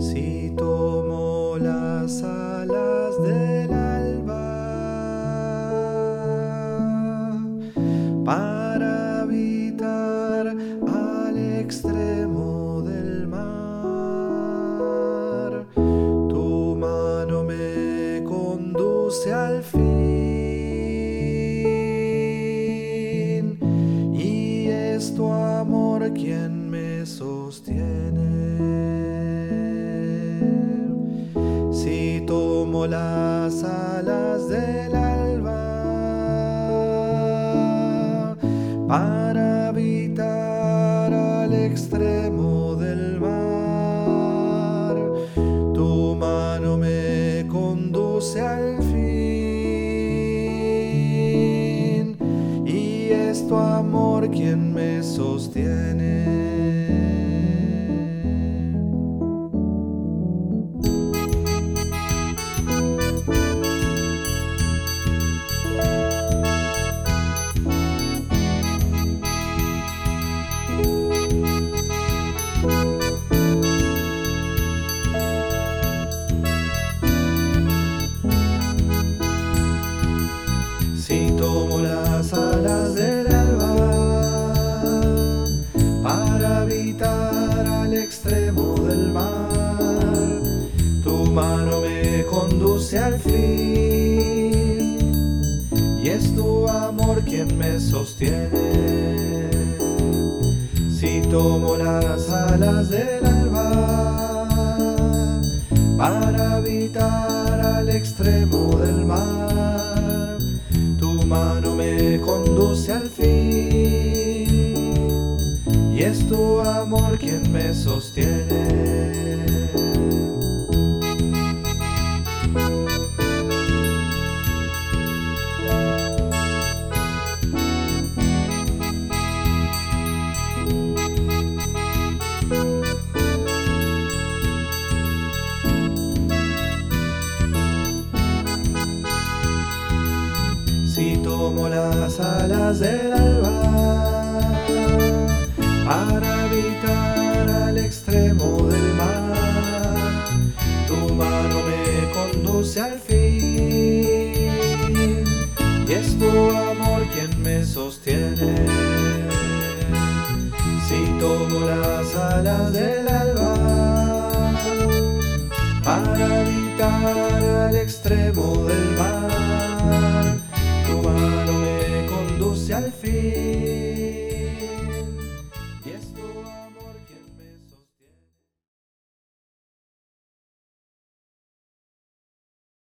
Si tomo las alas del alba para habitar al extremo del mar, tu mano me conduce al fin, y es tu amor quien me sostiene. Si tomo las alas del alba para habitar al extremo del mar, tu mano me conduce al fin, y es tu amor quien me sostiene. Si tomo las alas del alba para habitar al extremo del mar, tu mano me conduce al fin, y es tu amor quien me sostiene. Si tomo las alas del alba para habitar al extremo del mar, tu mano me conduce al fin, y es tu amor quien me sostiene. Si tomo las alas del alba para habitar